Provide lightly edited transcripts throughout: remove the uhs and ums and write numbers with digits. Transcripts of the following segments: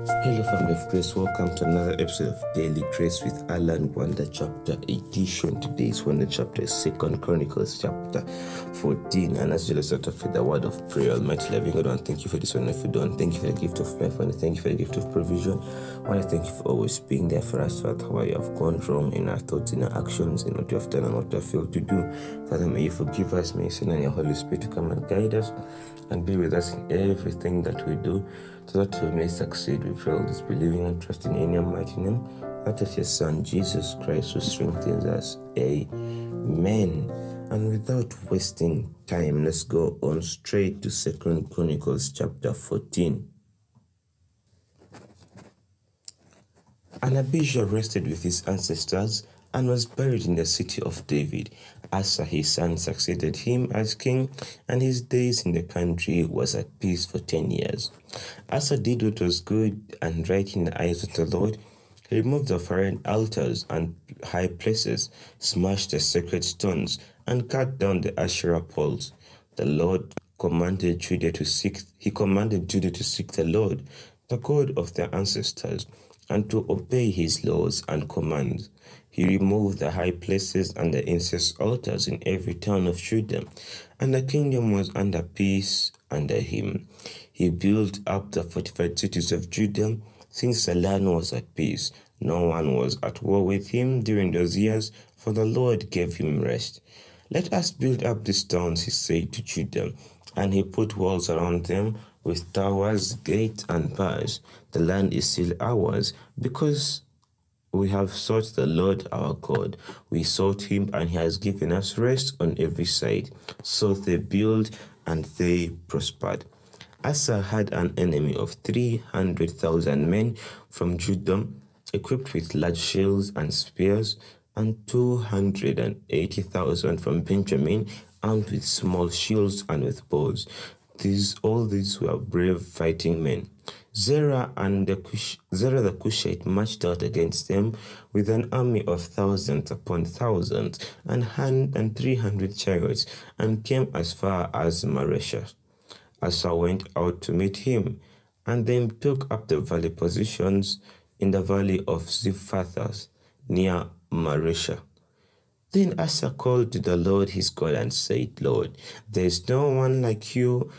Hello, family of grace. Welcome to another episode of Daily Grace with Alan Wonder, chapter edition. Today's Wonder chapter is 2 Chronicles, chapter 14. And as you start off with the word of prayer, Almighty Loving God, I want to thank you for this wonderful dawn. Thank you for the gift of life. I want to thank you for the gift of provision. I want to thank you for always being there for us, Father, where you have gone wrong in our thoughts, in our actions, in what you have done and what you have failed to do. Father, may you forgive us. May you send in your Holy Spirit to come and guide us and be with us in everything that we do, so that we may succeed. We pray all this believing and trusting in your mighty name, that of your Son, Jesus Christ, who strengthens us. Amen. And without wasting time, let's go on straight to 2 Chronicles chapter 14. And Abijah rested with his ancestors and was buried in the city of David. Asa his son succeeded him as king, and his days in the country was at peace for 10 years. Asa did what was good and right in the eyes of the Lord. He removed the foreign altars and high places, smashed the sacred stones, and cut down the Asherah poles. The Lord commanded Judah to seek the Lord, the God of their ancestors, and to obey his laws and commands. He removed the high places and the incense altars in every town of Judah, and the kingdom was under peace under him. He built up the fortified cities of Judah, since the land was at peace. No one was at war with him during those years, for the Lord gave him rest. Let us build up these towns, he said to Judah, and he put walls around them with towers, gates, and bars. The land is still ours, because we have sought the Lord our God. We sought him, and he has given us rest on every side. So they built, and they prospered. Asa had an enemy of 300,000 men from Judah, equipped with large shields and spears, and 280,000 from Benjamin, armed with small shields and with bows. All these were brave fighting men. Zerah the Cushite marched out against them with an army of thousands upon thousands, and 300 chariots, and came as far as Mareshah. Asa went out to meet him, and they took up the valley positions in the valley of Ziphathas near Mareshah. Then Asa called to the Lord his God and said, Lord, there is no one like you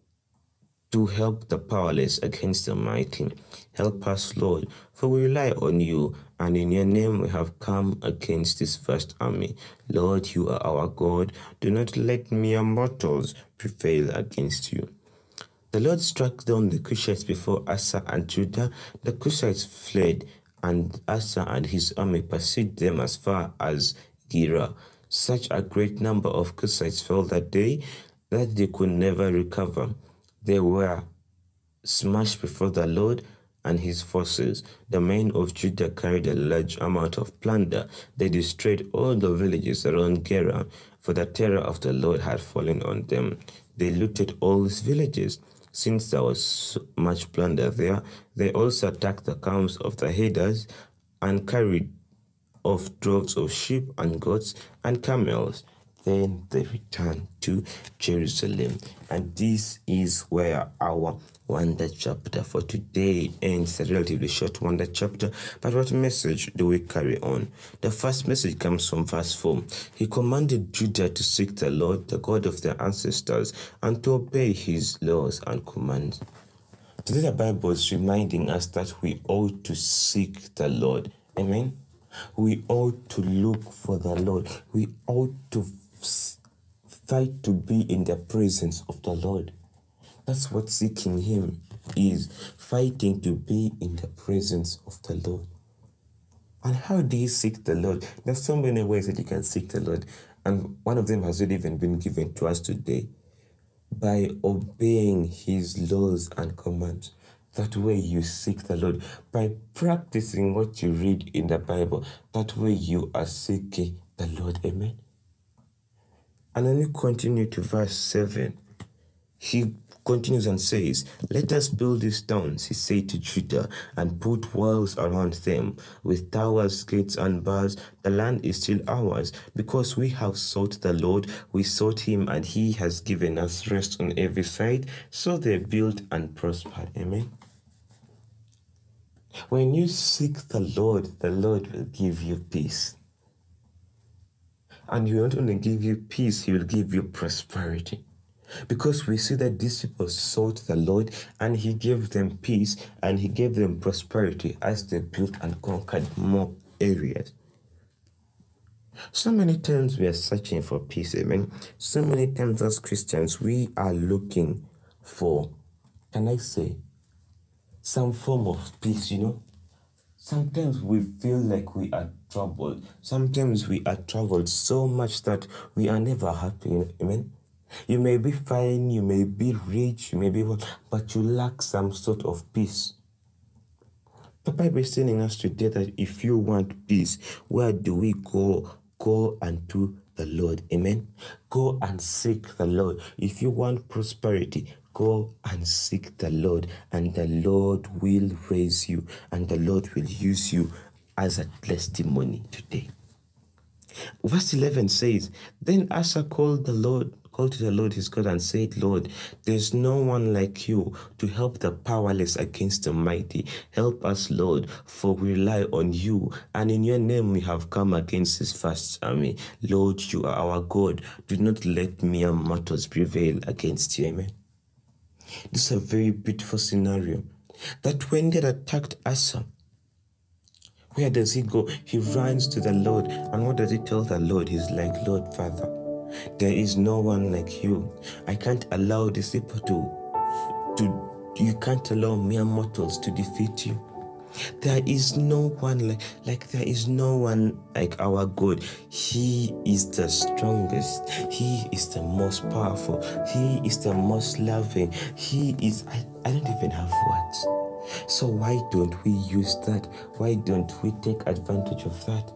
to help the powerless against the mighty. Help us, Lord, for we rely on you, and in your name we have come against this vast army. Lord, you are our God. Do not let mere mortals prevail against you. The Lord struck down the Cushites before Asa and Judah. The Cushites fled, and Asa and his army pursued them as far as Gerar. Such a great number of Cushites fell that day that they could never recover. They were smashed before the Lord and his forces. The men of Judah carried a large amount of plunder. They destroyed all the villages around Gerar, for the terror of the Lord had fallen on them. They looted all these villages. Since there was so much plunder there, they also attacked the camps of the Heders and carried off droves of sheep and goats and camels. Then they returned to Jerusalem. And this is where our wonder chapter for today ends. A relatively short wonder chapter, but what message do we carry on? The first message comes from verse 4. He commanded Judah to seek the Lord, the God of their ancestors, and to obey his laws and commands. Today the Bible is reminding us that we ought to seek the Lord. Amen? We ought to look for the Lord. We ought to fight to be in the presence of the Lord. That's what seeking him is. Fighting to be in the presence of the Lord. And how do you seek the Lord? There's so many ways that you can seek the Lord. And one of them has not even been given to us today. By obeying his laws and commands. That way you seek the Lord. By practicing what you read in the Bible. That way you are seeking the Lord. Amen. And then you continue to verse 7. He continues and says, let us build these towns, he said to Judah, and put walls around them, with towers, gates, and bars. The land is still ours, because we have sought the Lord. We sought him, and he has given us rest on every side. So they built and prospered. Amen. When you seek the Lord will give you peace. And He will not only give you peace, He will give you prosperity. Because we see that these people sought the Lord and He gave them peace and He gave them prosperity as they built and conquered more areas. So many times we are searching for peace, amen. So many times as Christians we are looking for, can I say, some form of peace, Sometimes we feel like we are troubled. Sometimes we are troubled so much that we are never happy, amen. You may be fine, you may be rich, you may be what, but you lack some sort of peace. The Bible is telling us today that if you want peace, where do we go? Go unto the Lord. Amen. Go and seek the Lord. If you want prosperity, go and seek the Lord, and the Lord will raise you, and the Lord will use you as a testimony today. Verse 11 says, Then Asa called to the Lord his God and said, Lord, there's no one like you to help the powerless against the mighty. Help us, Lord, for we rely on you, and in your name we have come against this vast army. Lord, you are our God. Do not let mere mortals prevail against you. Amen. This is a very beautiful scenario. That when they attacked Asa, where does he go? He runs to the Lord. And what does he tell the Lord? He's like, Lord, Father, there is no one like you. I can't allow these people you can't allow mere mortals to defeat you. There is no one there is no one like our God. He is the strongest. He is the most powerful. He is the most loving. He is, I don't even have words. So why don't we use that? Why don't we take advantage of that?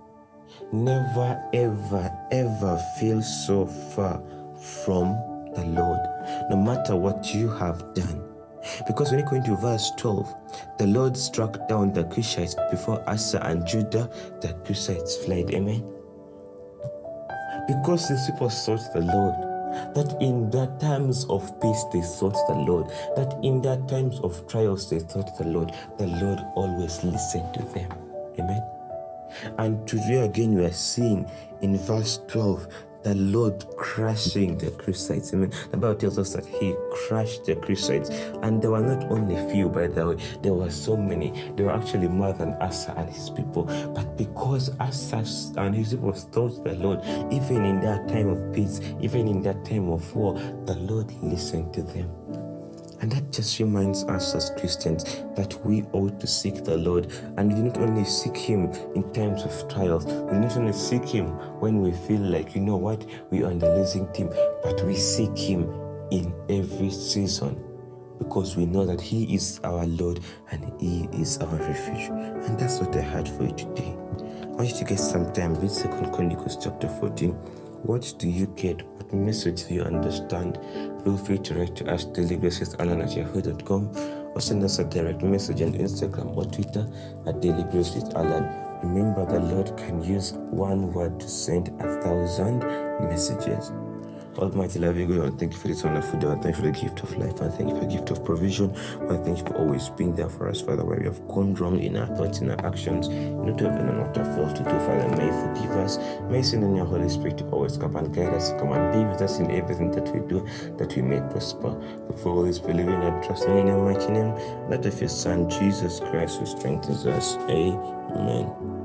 Never, ever, ever feel so far from the Lord, no matter what you have done. Because when you go into verse 12, the Lord struck down the Cushites before Asa and Judah, the Cushites fled. Amen. Because these people sought the Lord, that in their times of peace they sought the Lord, that in their times of trials they sought the Lord always listened to them. Amen. And today again we are seeing in verse 12 the Lord crushing the Cushites. Amen. The Bible tells us that He crushed the Cushites, and there were not only few, by the way, there were so many. There were actually more than Asa and his people. But because Asa and his people sought the Lord, even in that time of peace, even in that time of war, the Lord listened to them. And that just reminds us as Christians that we ought to seek the Lord. And we not only seek Him in times of trials, we not only seek Him when we feel like, you know what, we are on the losing team, but we seek Him in every season, because we know that He is our Lord and He is our refuge. And that's what I had for you today. I want you to get some time, read 2 Chronicles chapter 14. What do you get? What message do you understand? Feel free to write to us dailygracewithalan@yahoo.com, or send us a direct message on Instagram or Twitter at dailygracewithalan. Remember, the Lord can use one word to send 1,000 messages. Almighty loving God, and thank you for this wonderful day. And thank you for the gift of life. And thank you for the gift of provision. And thank you for always being there for us, Father, where we have gone wrong in our thoughts, in our actions, not to have and not to have failed to do, Father. May you forgive us. May you send in your Holy Spirit to always come and guide us, come and be with us in everything that we do, that we may prosper. For all this believing and trusting in your mighty name, that of your Son, Jesus Christ, who strengthens us. Amen.